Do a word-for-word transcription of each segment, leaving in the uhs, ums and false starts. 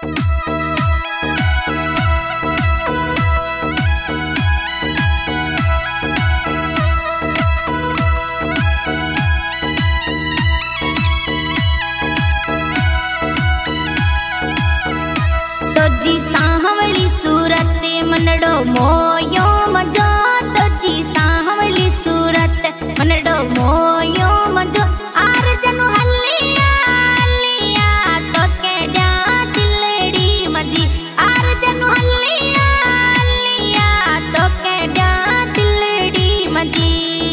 मनडो मोयो मजो तुझी सांवली सूरत मनडो मोयो मजो आर जनु हलिया हलिया तो केड़ा दिलड़ी मजी आर जनु हलिया हलिया तो केड़ा दिलड़ी मजी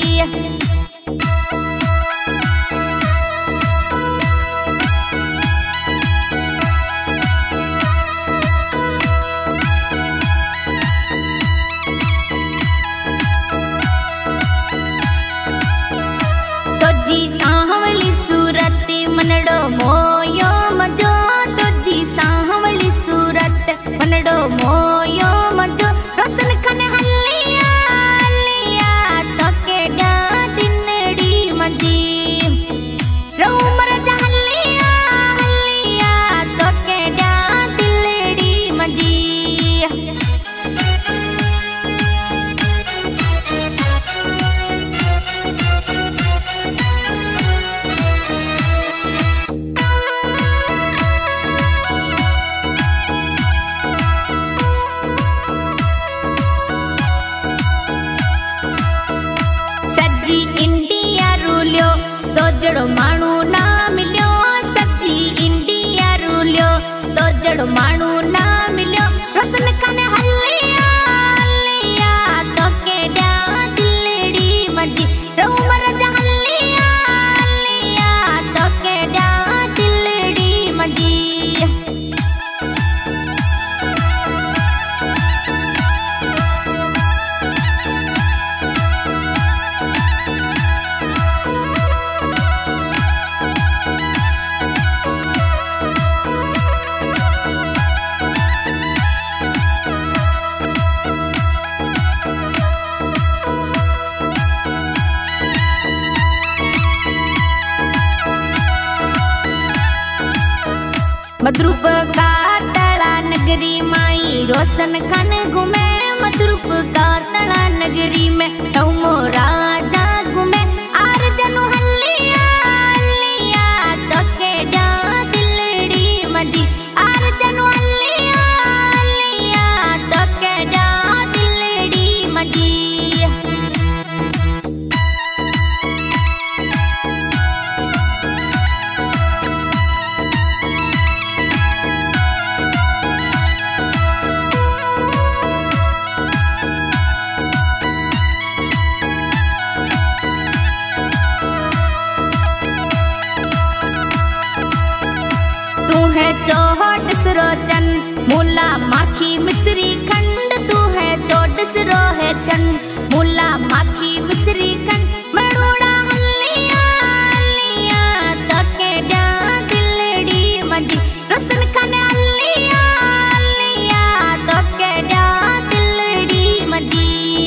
मनडो मोयो मजो तुझी सांवली सूरत मनडो मोयो मजो रोशन खने हलिया हलिया तो केड़ा दिनड़ी मजी रोमर हलिया हलिया तो केड़ा दिलड़ी मजी जड़ो मानू ना मिलो सच्ची इंडिया रूलियो तो जड़ो मानू ना मिलो रोशन खाने हलिया हलिया तो केड़ा दिलड़ी मजी रोमर हलिया हलिया तो केड़ा दिलड़ी मजी मद्रूप का तला नगरी माई रोशन खान घूमे मद्रूप का तला नगरी में टौमो राजा घूमे आर जनु हलिया हलिया तो केड़ा दिलड़ी मजी आर जनु हलिया हलिया तो केड़ा दिलड़ी मजी चौहट सरोचन मुला माखी मिश्री खंड तू है चौट सरो है चंद मुला माखी मिश्री खंड मरोड़ा हलिया हलिया तो केड़ा दिलड़ी मजी रोशन खाने हलिया हलिया तो केड़ा दिलड़ी मजी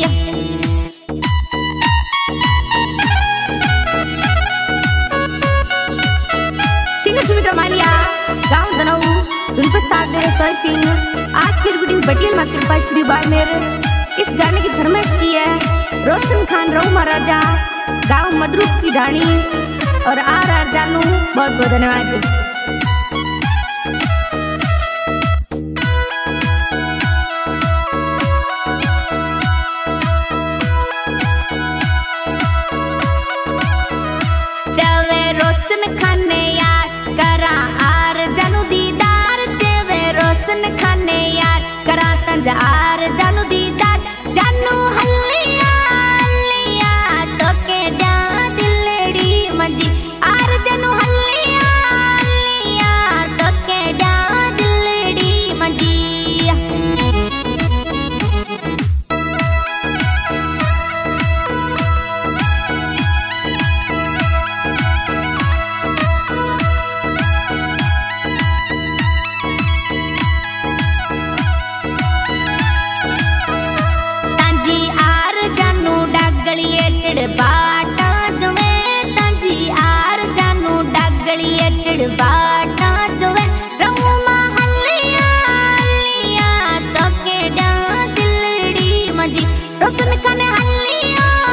सिंगर सुमित्रा मालिया गाँव दनाऊ धुन पर साथ दे रहे सिंह आज की रिकॉर्डिंग बटियल माँ कृपा स्टूडियो बाड़मेर। इस गाने की फरमाइश की है रोशन खान राव महाराजा गाँव मदरूप की ढाणी और आर आर जानू। बहुत बहुत धन्यवाद। खाने यार करा तंज आर जानू दीदार जानू हलिया हलिया तो केड़ा दिलड़ी मजी आर जानू हलिया हलिया तो केड़ा दिलड़ी मजी हुस्न कन हल्लिया